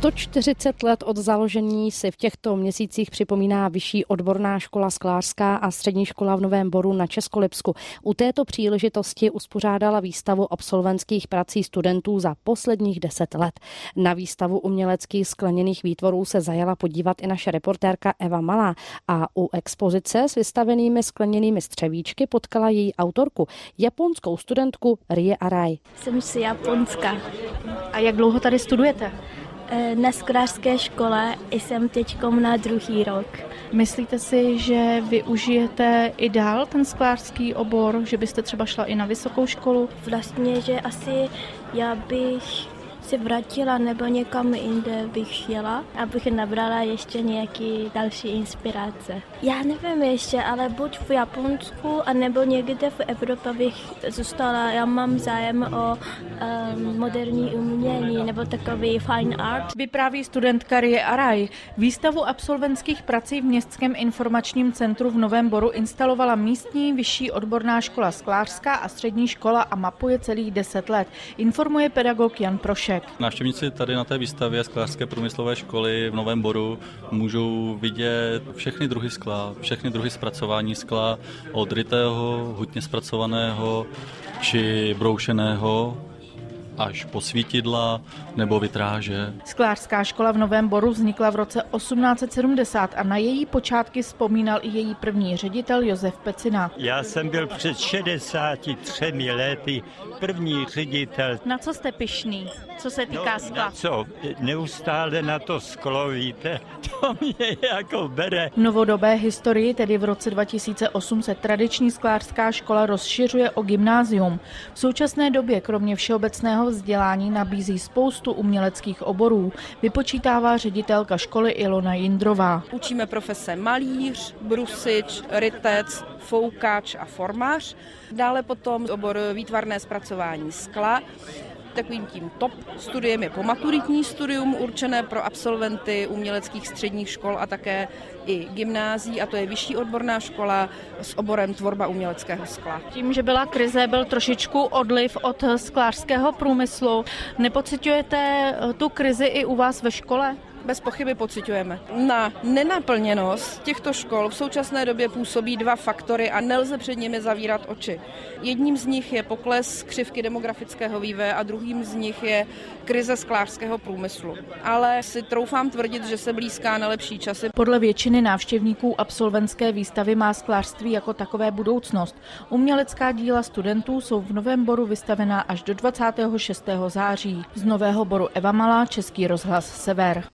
140 let od založení si v těchto měsících připomíná Vyšší odborná škola sklářská a střední škola v Novém Boru na Českolipsku. U této příležitosti uspořádala výstavu absolventských prací studentů za posledních 10 let. Na výstavu uměleckých skleněných výtvorů se zajala podívat i naše reportérka Eva Malá a u expozice s vystavenými skleněnými střevíčky potkala její autorku, japonskou studentku Rie Arai. Jsem z Japonska. A jak dlouho tady studujete? Na sklářské škole jsem teďkom na 2. rok. Myslíte si, že využijete i dál ten sklářský obor, že byste třeba šla i na vysokou školu? Vlastně, že asi já bych se vrátila nebo někam jinde bych jela, abych nabrala ještě nějaký další inspirace. Já nevím ještě, ale buď v Japonsku, anebo někde v Evropě bych zůstala. Já mám zájem o moderní umění nebo takový fine art. Vypráví studentka Rie Arai. Výstavu absolventských prací v Městském informačním centru v Novém Boru instalovala místní Vyšší odborná škola sklářská a střední škola a mapuje celých 10 let. Informuje pedagog Jan Prošek. Návštěvníci tady na té výstavě sklářské průmyslové školy v Novém Boru můžou vidět všechny druhy skla, všechny druhy zpracování skla, od rytého, hutně zpracovaného či broušeného až po svítidla nebo vitráže. Sklářská škola v Novém Boru vznikla v roce 1870 a na její počátky vzpomínal i její první ředitel Josef Pecina. Já jsem byl před 63 lety první ředitel. Na co jste pyšný, co se týká skla? Na co? Neustále na to sklo, víte, to mě jako bere. V novodobé historii, tedy v roce 2008, se tradiční sklářská škola rozšiřuje o gymnázium. V současné době kromě všeobecného vzdělání nabízí spoustu uměleckých oborů, vypočítává ředitelka školy Ilona Jindrová. Učíme profese malíř, brusič, rytec, foukač a formář. Dále potom obor výtvarné zpracování skla. Takovým tím top studiem je pomaturitní studium určené pro absolventy uměleckých středních škol a také i gymnázií, a to je Vyšší odborná škola s oborem tvorba uměleckého skla. Tím, že byla krize, byl trošičku odliv od sklářského průmyslu. Nepociťujete tu krizi i u vás ve škole? Bez pochyby pociťujeme. Na nenaplněnost těchto škol v současné době působí 2 faktory a nelze před nimi zavírat oči. Jedním z nich je pokles křivky demografického vývoje a druhým z nich je krize sklářského průmyslu. Ale si troufám tvrdit, že se blízká na lepší časy. Podle většiny návštěvníků absolventské výstavy má sklářství jako takové budoucnost. Umělecká díla studentů jsou v Novém Boru vystavená až do 26. září. Z Nového Boru Eva Malá, Český rozhlas Sever.